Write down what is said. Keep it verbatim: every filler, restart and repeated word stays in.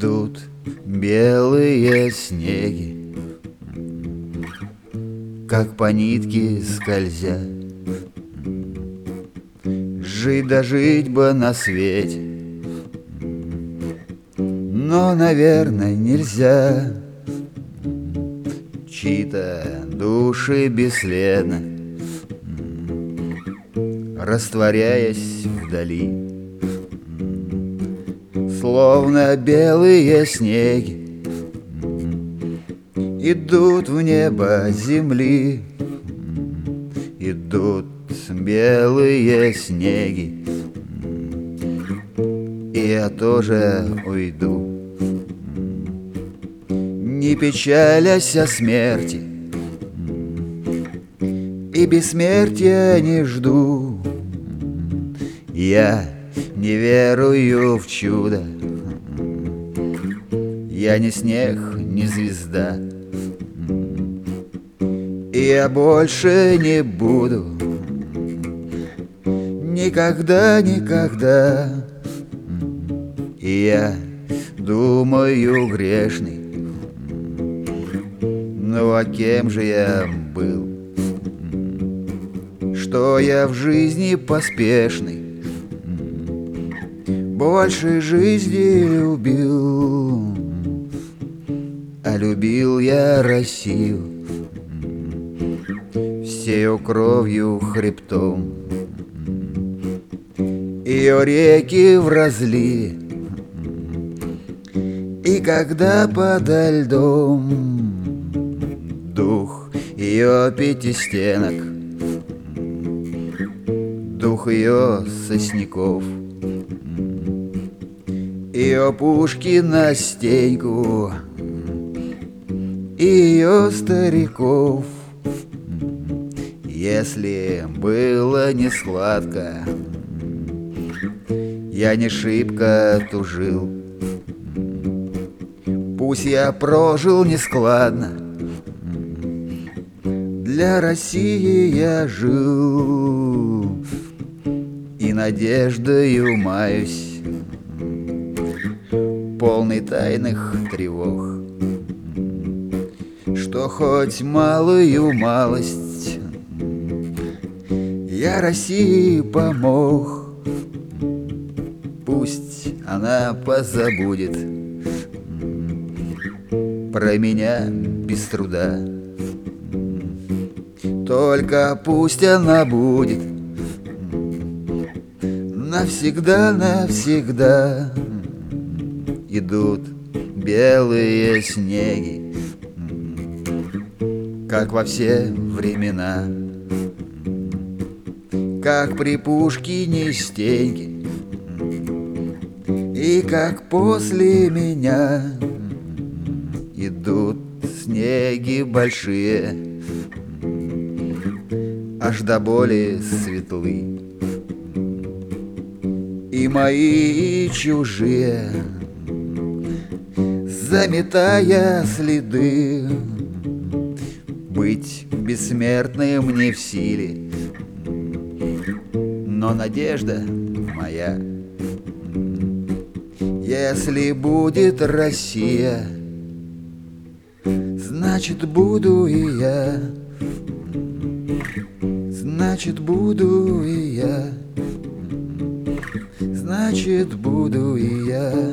Идут белые снеги, как по нитке скользя. Жить да жить бы на свете, но, наверное, нельзя. Чьи-то души бесследно, растворяясь вдали, словно белые снеги, идут в небо земли. Идут белые снеги, и я тоже уйду, не печалясь о смерти, и бессмертия не жду. Я не верую в чудо, я не снег, не звезда, и я больше не буду никогда, никогда. И я думаю, грешный, ну а кем же я был? Что я в жизни поспешный больше жизни любил. А любил я Россию всею кровью, хребтом, ее реки в разливе, и когда подо льдом дух ее пятистенок, дух ее сосняков, ее пушки на стеньку, и ее стариков. Если было не сладко, я не шибко тужил. Пусть я прожил нескладно, для России я жил, и надеждою маюсь, полный тайных тревог, что хоть малую малость я России помог. Пусть она позабудет про меня без труда, только пусть она будет навсегда, навсегда. Идут белые снеги, как во все времена, как при Пушкине Стеньки, и как после меня. Идут снеги большие, аж до боли светлы, и мои, и чужие, заметая следы. Быть бессмертным не в силе, но надежда моя, если будет Россия, значит буду и я, значит буду и я, значит буду и я.